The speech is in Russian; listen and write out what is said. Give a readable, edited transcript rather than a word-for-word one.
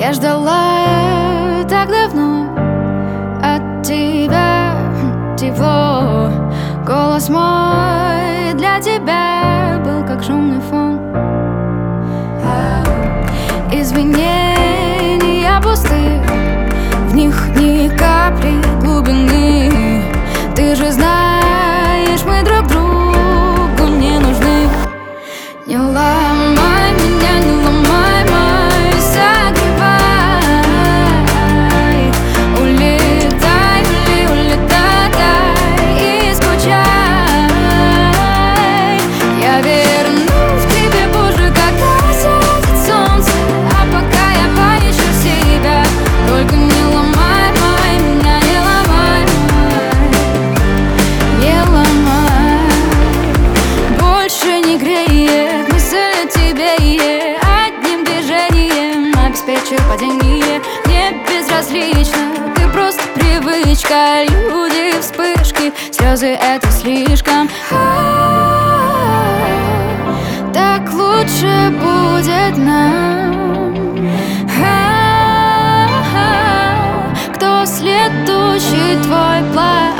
Я ждала так давно от тебя тепло. Голос мой для тебя был как шумный фон. Извинения пусты, в них ни капли глубины. Ты же знаешь, мы друг другу не нужны. Не ломай меня, не ломай мой, согревай. Улетай, улетай и скучай. Я вернусь к тебе позже, когда сядет солнце. А пока я поищу себя, только не ломай мой, меня не ломай мой, не ломай. Больше не греет мысль о тебе, одним движением обеспечу падение. Мне безразлично, ты просто привычка. Люди, вспышки, слезы — это слишком. Так лучше будет нам. Кто следующий твой план?